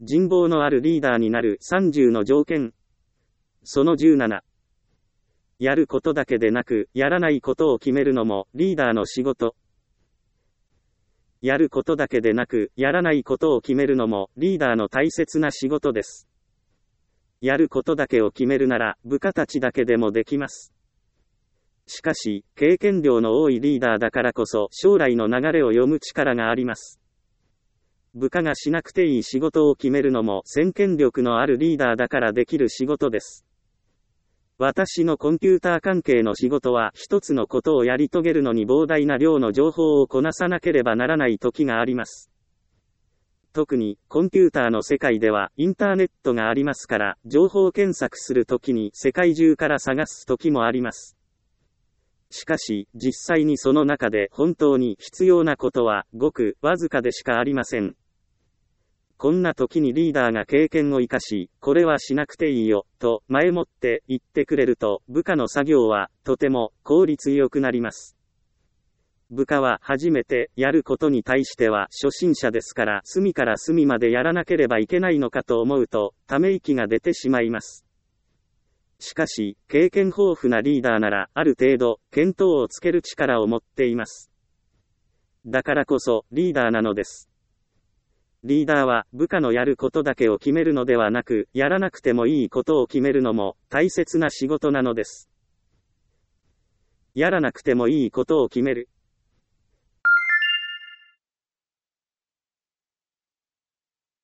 人望のあるリーダーになる30の条件。その17。やることだけでなく、やらないことを決めるのもリーダーの仕事。やることだけでなく、やらないことを決めるのもリーダーの大切な仕事です。やることだけを決めるなら、部下たちだけでもできます。しかし、経験量の多いリーダーだからこそ、将来の流れを読む力があります。部下がしなくていい仕事を決めるのも、先見力のあるリーダーだからできる仕事です。私のコンピューター関係の仕事は、一つのことをやり遂げるのに膨大な量の情報をこなさなければならない時があります。特に、コンピューターの世界では、インターネットがありますから、情報検索するときに世界中から探す時もあります。しかし、実際にその中で本当に必要なことは、ごくわずかでしかありません。こんな時にリーダーが経験を生かし、これはしなくていいよ、と前もって言ってくれると、部下の作業はとても効率よくなります。部下は初めてやることに対しては初心者ですから、隅から隅までやらなければいけないのかと思うと、ため息が出てしまいます。しかし、経験豊富なリーダーなら、ある程度、見当をつける力を持っています。だからこそ、リーダーなのです。リーダーは部下のやることだけを決めるのではなく、やらなくてもいいことを決めるのも大切な仕事なのです。やらなくてもいいことを決める。